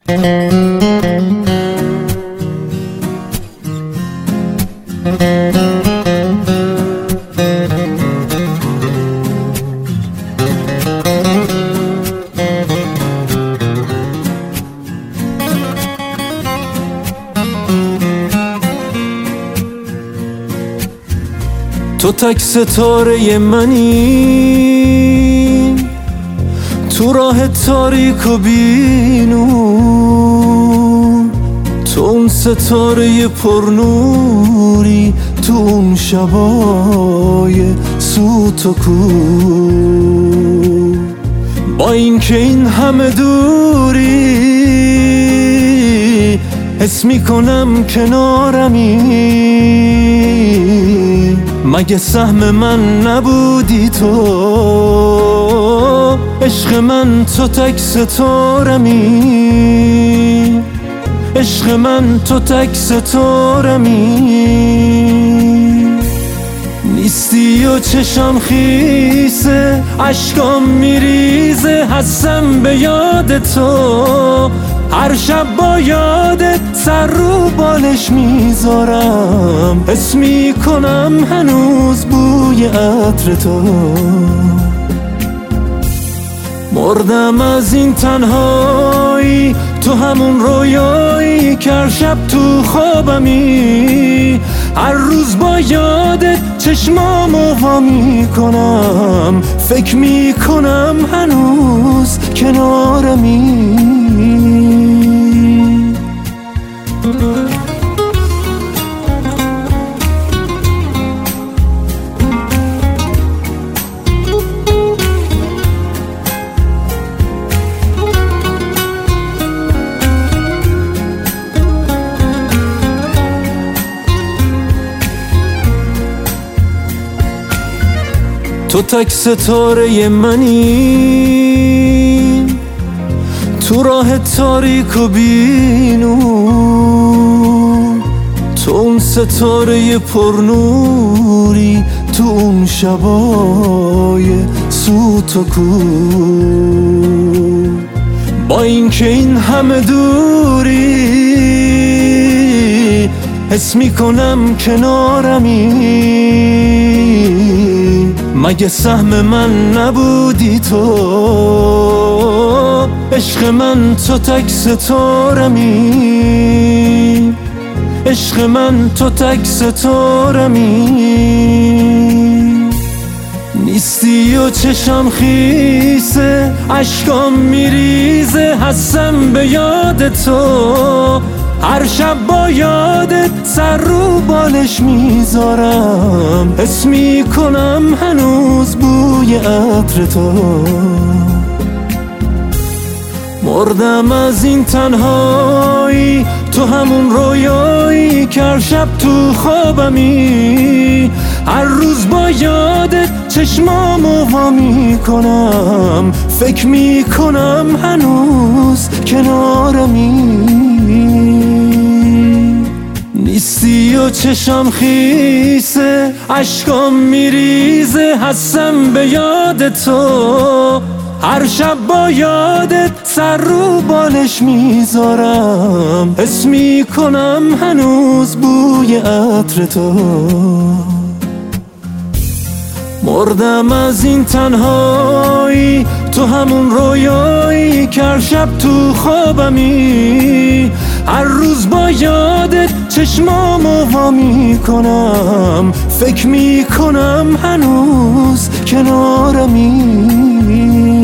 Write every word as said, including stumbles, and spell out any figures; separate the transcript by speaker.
Speaker 1: تو تک ستاره منی تو راه تاریک و بینور، تو اون ستاره پرنوری تو اون شبای سوت و کور. با این که این همه دوری حس میکنم کنارمی، مگه سهم من نبودی تو؟ عشق من تو تک ستارمی، عشق من تو تک ستارمی. نیستی و چشم خیسه اشکام میریزه، هستم به یاد تو، هر شب با یادت سر رو بالش میذارم، حس میکنم هنوز بوی عطر تو. مردم از این تنهایی، تو همون رویایی که هر شب تو خوابمی، هر روز با یادت چشمامو وا میکنم، فکر میکنم هنوز کنارمی. تو تک ستاره منی تو راه تاریک و بینور، تو اون ستاره پرنوری تو اون شبای سوت و کور. با این که این همه دوری حس میکنم کنارمی، مگه سهم من نبودی تو؟ عشق من تو تک ستارمی، عشق من تو تک ستارمی. نیستی و چشم خیسه اشکام میریزه، هستم به یاد تو، هر شب با یادت سر رو بالش میذارم، حس میکنم هنوز بوی عطر تو. مردم از این تنهایی، تو همون رویایی که هر شب تو خوابمی، هر روز با یادت چشمامو وا میکنم، فکر میکنم هنوز کنارمی. نیستی و چشم خیسه اشکام میریزه، هستم به یاد تو، هر شب با یادت سر رو بالش میذارم، حس میکنم هنوز بوی عطر تو. مردم از این تنهایی، تو همون رویایی که هر شب تو خوابمی، هر روز با یادت چشمامو وا میکنم، فکر میکنم هنوز کنارمی.